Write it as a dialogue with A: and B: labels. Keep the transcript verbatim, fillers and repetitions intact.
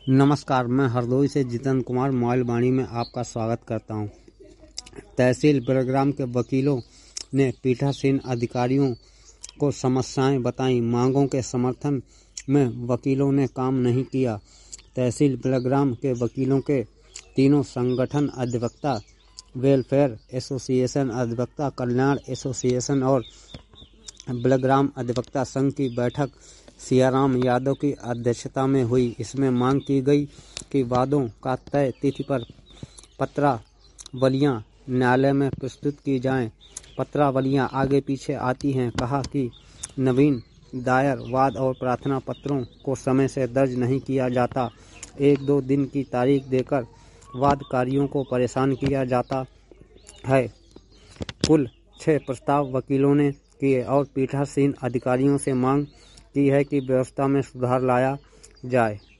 A: नमस्कार, मैं हरदोई से जितेंद्र कुमार मोबाइल वाणी में आपका स्वागत करता हूं। तहसील बिलग्राम के वकीलों ने पीठासीन अधिकारियों को समस्याएं बताई। मांगों के समर्थन में वकीलों ने काम नहीं किया। तहसील बिलग्राम के वकीलों के तीनों संगठन अधिवक्ता वेलफेयर एसोसिएशन, अधिवक्ता कल्याण एसोसिएशन और बिलग्राम अधिवक्ता संघ की बैठक सियाराम यादव की अध्यक्षता में हुई। इसमें मांग की गई कि वादों का तय तिथि पर पत्रावलियां न्यायालय में प्रस्तुत की जाएं। पत्रावलियां आगे पीछे आती हैं। कहा कि नवीन दायर वाद और प्रार्थना पत्रों को समय से दर्ज नहीं किया जाता। एक दो दिन की तारीख देकर वादकारियों को परेशान किया जाता है। कुल छह प्रस्ताव वकीलों ने किए और पीठासीन अधिकारियों से मांग की है कि व्यवस्था में सुधार लाया जाए।